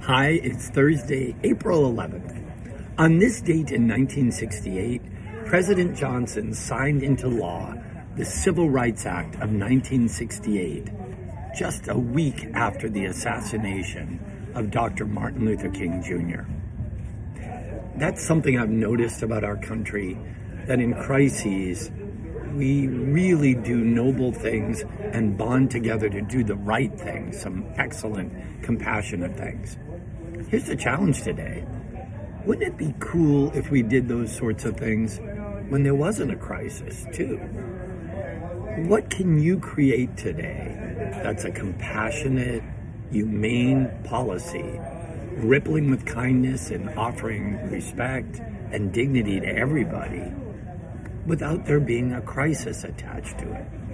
Hi, it's Thursday, April 11th. On this date in 1968, President Johnson signed into law the Civil Rights Act of 1968, just a week after the assassination of Dr. Martin Luther King Jr. That's something I've noticed about our country, that in crises, we really do noble things and bond together to do the right things, some excellent, compassionate things. Here's the challenge today. Wouldn't it be cool if we did those sorts of things when there wasn't a crisis, too? What can you create today that's a compassionate, humane policy, rippling with kindness and offering respect and dignity to everybody, without there being a crisis attached to it?